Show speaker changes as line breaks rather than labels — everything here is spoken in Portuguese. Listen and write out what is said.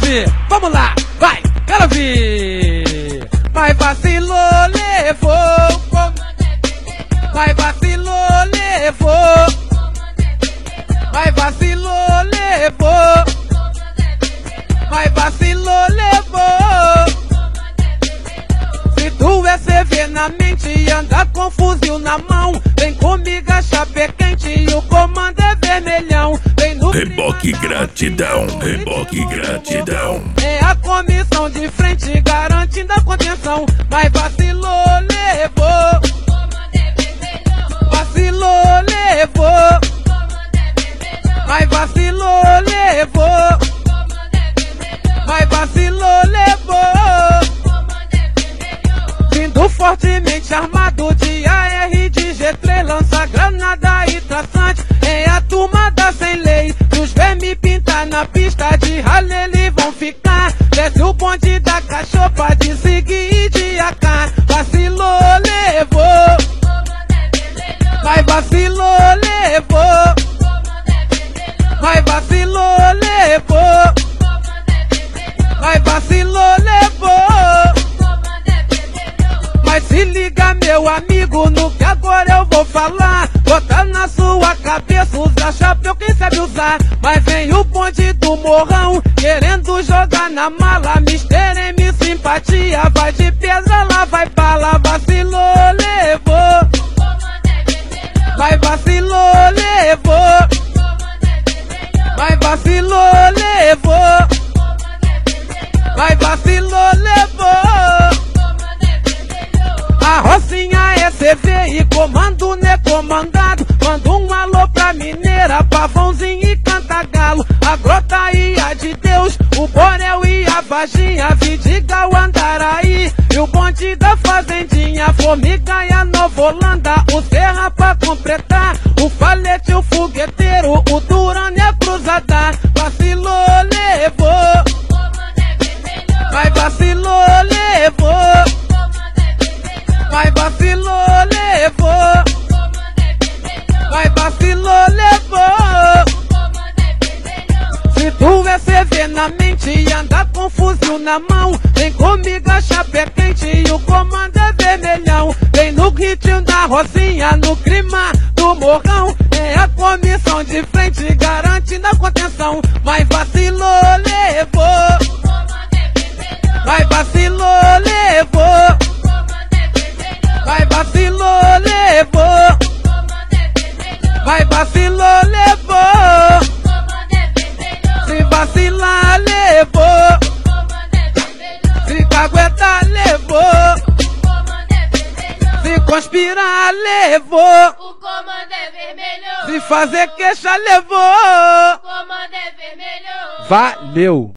ver, vamos lá, vai, quero ver. Mas vacilou, levou, mas vacilou, levou, mas vacilou, levou, mas vacilou, levou. Se tu é CV na mente e anda com fuzil na mão, vem comigo a chapa quente e o comando é vermelhão. Vem no
Reboque gratidão, reboque gratidão.
É a comissão de frente garantindo a contenção. Mas vacilou, levou, vacilou, levou, mas vacilou, levou, mas vacilou, levou. Vindo fortemente armado de AR, de G3, lança granada e traçante. É a turma da sem lei, os vermes pintar na pista de ralé, eles vão ficar. Desce o bonde da cachopa de seguir e de AK. Vacilou, levou, mas vacilou, levou, mas vacilou, levou, mas vacilou, levou. Mas se liga, meu amigo, no que agora eu vou falar. Bota na sua cabeça, usa chapéu quem sabe usar. Mas vem o bonde do morrão, querendo jogar na mala. Mister M, simpatia, vai de pedra, lá vai bala. Vacilou, levou, mas vacilou, levou, mas vacilou, levou, mas vacilou, levou. A Rocinha é CV e comando não é comandado. Manda um alô pra Mineira, Pavãozinho e Cantagalo. A Grota e a de Deus, o Borel e a Varginha, Vidigal, Andaraí e o bonde da Fazendinha. Formiga e a Nova Holanda, o Serra pra completar. O Falete, o Fogueteiro, o Durano e a Cruzada. Vacilou, levou, mas vacilou, levou, mas vacilou, levou, mas vacilou, levou. Se tu é CV na mente e anda com fuzil na mão, vem comigo a chapa quente e o comando é vermelhão. Vem no ritmo da Rocinha, no clima do morrão. É a comissão de frente garantindo a contenção. Mas vacilou, levou, mas vacilou, levou, mas vacilou, levou, mas vacilou, levou. Se vacilar, levou, se caguetar, levou, se conspirar, levou,
o comando é vermelho.
se fazer queixa, levou.
O comando é vermelho.
Valeu!